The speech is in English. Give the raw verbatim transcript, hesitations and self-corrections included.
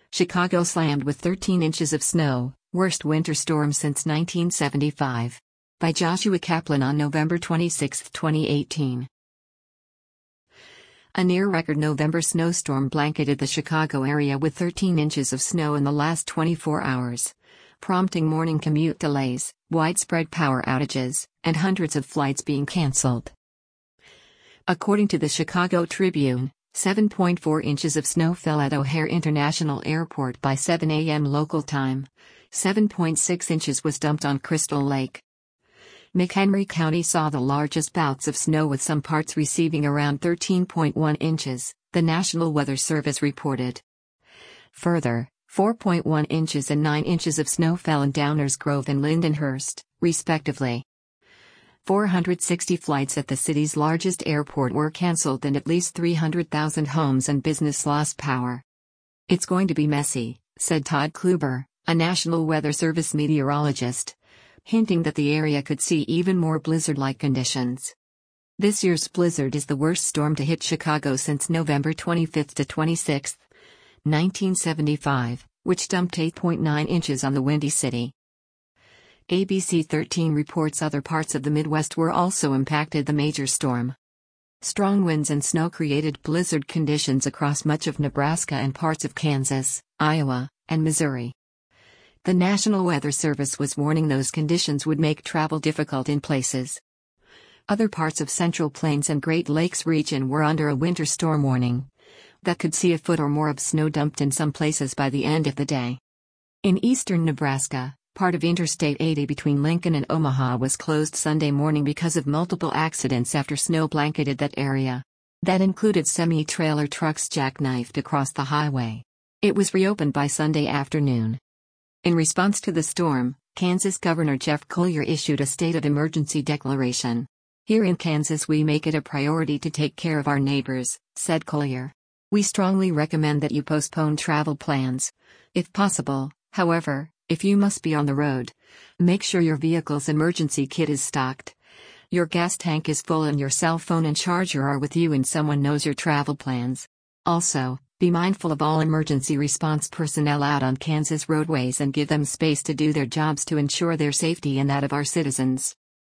Chicago slammed with thirteen inches of snow, worst winter storm since nineteen seventy-five. By Joshua Kaplan on November twenty-sixth, twenty eighteen. A near-record November snowstorm blanketed the Chicago area with thirteen inches of snow in the last twenty-four hours, prompting morning commute delays, widespread power outages, and hundreds of flights being canceled. According to the Chicago Tribune, seven point four inches of snow fell at O'Hare International Airport by seven a m local time. seven point six inches was dumped on Crystal Lake. McHenry County saw the largest bouts of snow, with some parts receiving around thirteen point one inches, the National Weather Service reported. Further, four point one inches and nine inches of snow fell in Downers Grove and Lindenhurst, respectively. four hundred sixty flights at the city's largest airport were canceled, and at least three hundred thousand homes and business lost power. "It's going to be messy," said Todd Kluber, a National Weather Service meteorologist, hinting that the area could see even more blizzard-like conditions. This year's blizzard is the worst storm to hit Chicago since November twenty-fifth to twenty-sixth, nineteen seventy-five, which dumped eight point nine inches on the Windy City. A B C thirteen reports other parts of the Midwest were also impacted the major storm. Strong winds and snow created blizzard conditions across much of Nebraska and parts of Kansas, Iowa, and Missouri. The National Weather Service was warning those conditions would make travel difficult in places. Other parts of Central Plains and Great Lakes region were under a winter storm warning that could see a foot or more of snow dumped in some places by the end of the day. In eastern Nebraska, part of Interstate eighty between Lincoln and Omaha was closed Sunday morning because of multiple accidents after snow blanketed that area. That included semi-trailer trucks jackknifed across the highway. It was reopened by Sunday afternoon. In response to the storm, Kansas Governor Jeff Colyer issued a state of emergency declaration. "Here in Kansas we make it a priority to take care of our neighbors," said Colyer. "We strongly recommend that you postpone travel plans. If possible, however, if you must be on the road, make sure your vehicle's emergency kit is stocked, your gas tank is full, and your cell phone and charger are with you and someone knows your travel plans. Also, be mindful of all emergency response personnel out on Kansas roadways and give them space to do their jobs to ensure their safety and that of our citizens."